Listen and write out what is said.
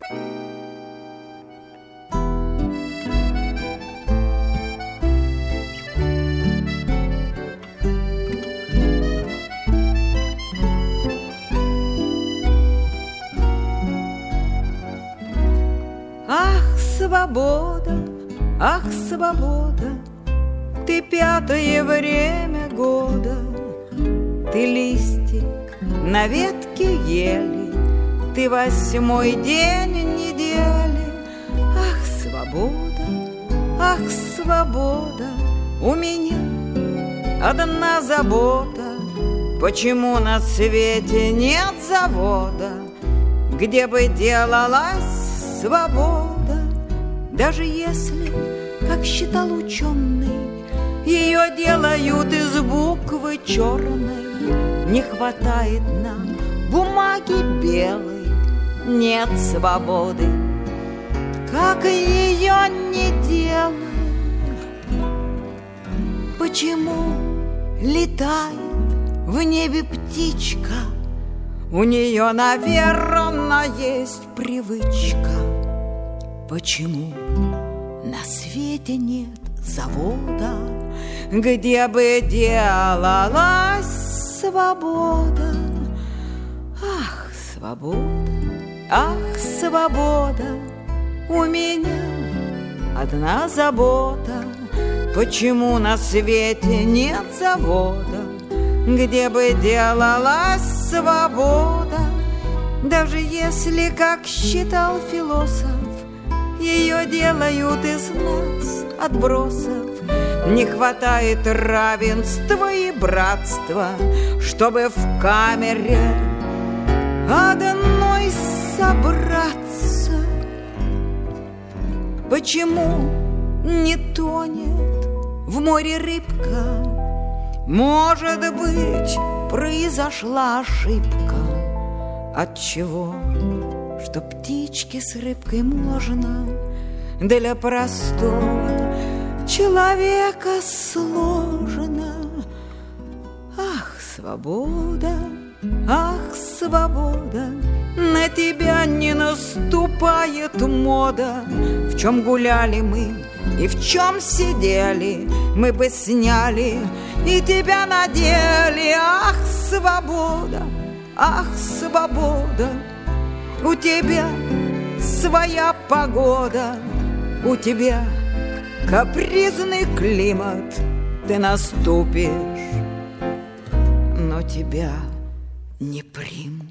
Свобода, ах, свобода, ты пятое время года, ты листик на ветке ели, ты 8-й день недели. Ах, свобода, ах, свобода, у меня одна забота: почему на свете нет завода, где бы делалась свобода? Даже если, как считал ученый, ее делают из буквы черной, не хватает нам бумаги белой, нет свободы, как ее не делай. Почему летает в небе птичка? У нее, наверное, есть привычка. Почему на свете нет завода, где бы делалась свобода? Ах, свобода, ах, свобода, у меня одна забота: почему на свете нет завода, где бы делалась свобода? Даже если, как считал философ, ее делают из нас отбросов, не хватает равенства и братства, чтобы в камере одной собраться. Почему не тонет в море рыбка? Может быть, произошла ошибка. Отчего? Что птичке с рыбкой можно, для простого человека сложно. Ах, свобода, ах, свобода, на тебя не наступает мода. В чем гуляли мы и в чем сидели, мы бы сняли и тебя надели. Ах, свобода, ах, свобода, у тебя своя погода, у тебя капризный климат. Ты наступишь, но тебя не примут.